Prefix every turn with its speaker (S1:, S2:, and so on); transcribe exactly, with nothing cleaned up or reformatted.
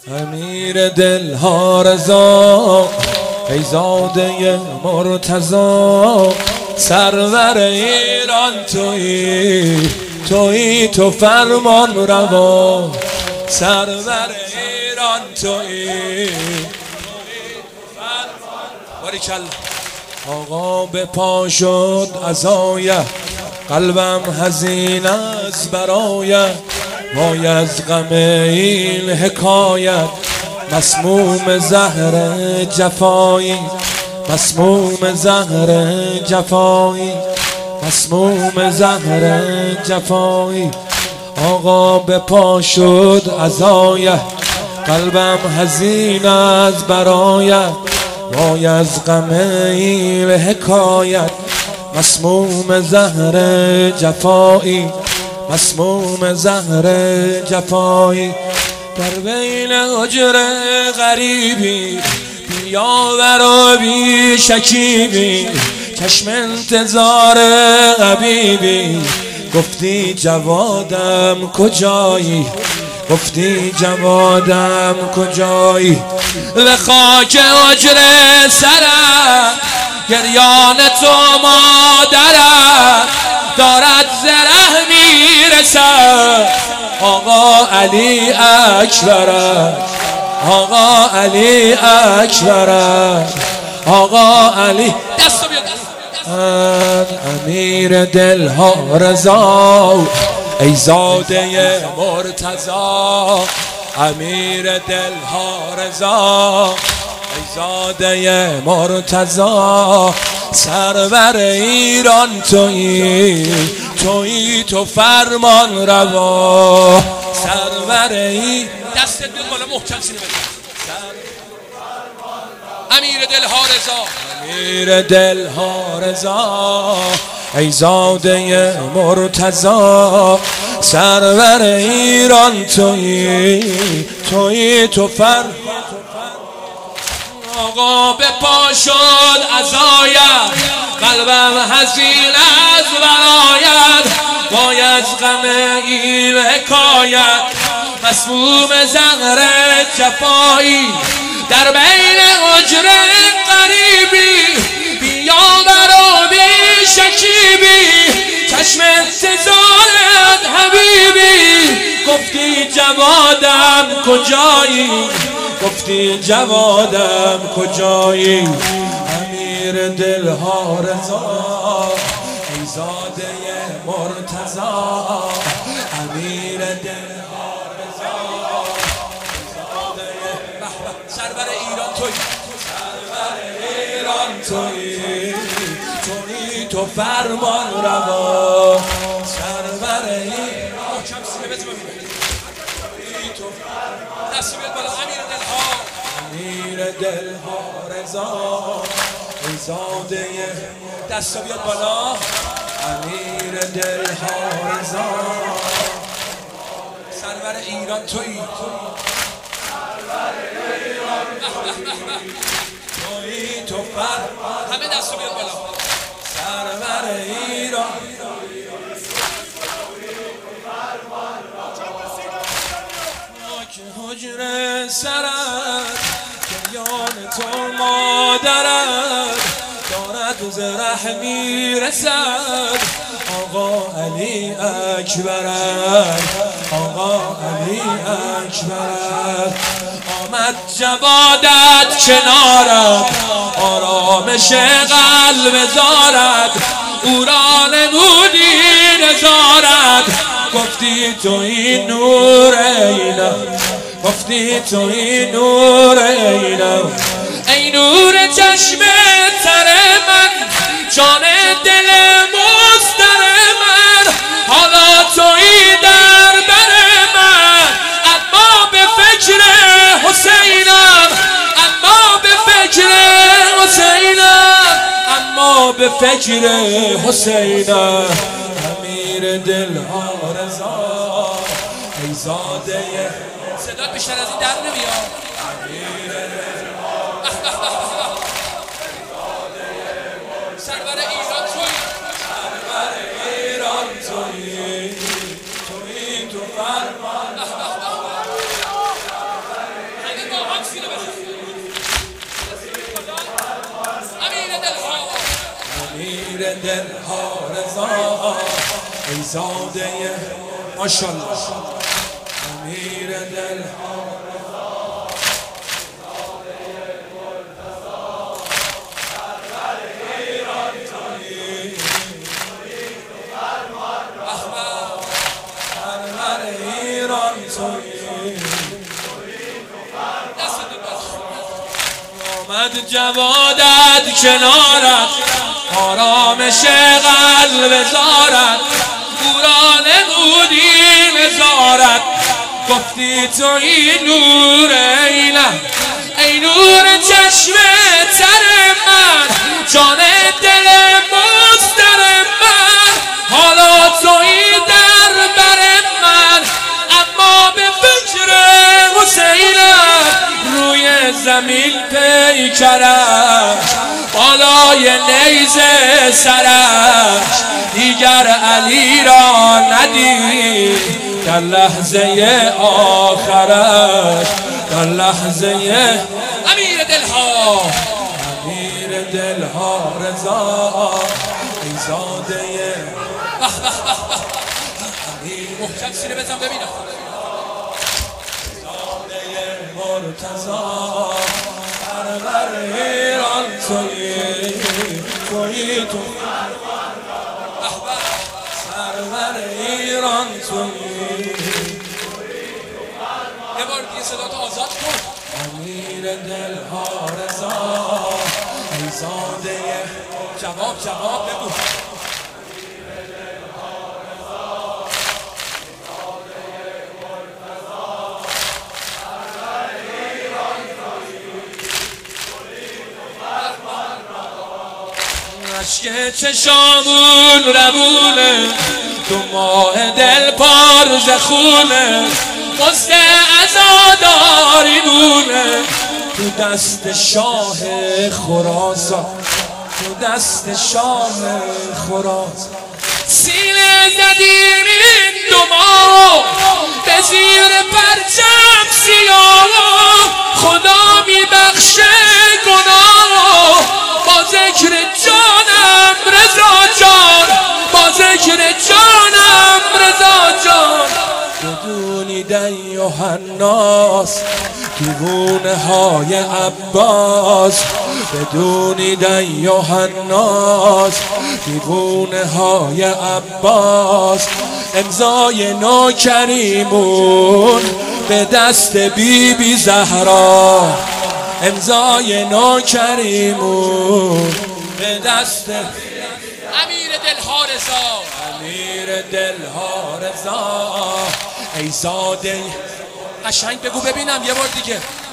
S1: امیر دلها رضا ای زاده مرتضا، سرور ایران تویی، تویی تو فرمان روا، سرور ایران تویی، تویی تو فرمان روا. باریکالله. آقا به پا شد عزایه، قلبم حزین از برایه، وای از غم این حکایت، مسموم زهر جفایی، مسموم زهر جفایی، مسموم زهر جفایی. آقا به پا شد عزایه، قلبم حزین از برایه، وای از غم این حکایت، مسموم زهر جفایی، مسموم زهر جفایی. در بین حجر غریبی، بی یاور و بی شکیبی، چشم انتظار حبیبی، گفتی جوادم کجایی، گفتی جوادم کجایی. به خاک حجر سرم گریان تو مادرم، دارد زره میرسد آقا علی اکبر، آقا علی اکبر، آقا علی. دستو بیاد. امیر دلها رضا ای زاده مرتضا، امیر دلها رضا ای زاده مرتضا، سرور ایران تویی، تویی تو فرمان روا، سرور ای. دستت بیاد بالا محکم سینه بزن. امیر دلها رضا، امیر دلها رضا ای زاده مرتضا، سرور ایران تویی، تویی تو فر. آقا به پا شد عزایه، قلبم حزین از برایت، وای از غم این حکایت، مسموم زهر جفایی. در بین حجر غریبی، بی یاور و بی شکیبی، چشم انتظارت حبیبی، گفتی جوادم کجایی، گفتی جوادم کجایی. امیر دلها رضا ای زاده مرتضا، امیر دلها رضا ای زاده سرور ایران تویی، سرور ایران تویی، تویی تو فرمان روا، سرور ایران. کم سینه بزن ببینم. تویی تو فرمان. دست بیاد بالا. امیر دلها، امیر دلها رضا ای زاده. دست بیاد بالا. امیر دلها رضا سرور ایران تویی، سرور ایران تویی تو فرمان. همه دستو بیاد بالا. سرور ایران حجر سرت، گریان تو مادرت، دارد زره میرسد آقا علی اکبر، آقا علی اکبر. آمد جوادت کنارم، آرامش قلب زارد، او را نمودی نزارد، گفتی تویی نور اینم، گفتی تویی نور اینم. ای نور چشم تر من، جان دل مستر من، حالا تویی در بر من، اما به فکر حسینم، اما به فکر حسینم، اما به فکر حسینم. امیر دلها رضا ای زاده. صدات بیشتر از این در نمیاد. امیر سرور ایران تویی، سرور ایران تویی، تویی تو فرمان. امیر دلها رضا ای زاده ماشاءالله امیر دلها رضا زاده مرتضی سرور ایران تویی سرور ایران تویی آمد جوادت کنارت آرامش قلب زارت قرآن بودی نزارت گفتی تو این نور اینم ای نور چشم تر من جان دل مستر من حالا تویی در بر من اما به فکر حسینم روی زمین پیکرش بالای نیزه سرش دیگر علی را ندید در لحظه آخرش در لحظه امیر دلها امیر دلها رضا ای زاده امیر محکم سینه بزن ببینم مرتضی سرور ایران تویی تویی تو سرور ایران تویی یه بار دیگه صدا تو آزاد کن امیر دلها رضا ای زاده جواب جواب بگو عشق چشامون ربونه تو ماه دل پارز خونه مزد عزاداری بونه تو دست شاه خراسان تو دست شاه خراسان سینه زدین این دو ماه به زیر پرچم سیاه خدا میبخشه گناه با ذکر جانم رضا جان با ذکر جانم رضا جان بدونید ایها الناس دیوونه های عباس بدونید ایها الناس دیوونه های عباس امضای نوکریمون به دست بی بی زهرا امضای نوکریمون به دست امیر دلها رضا امیر دلها رضا ای زاده قشنگ بگو ببینم یه بار دیگه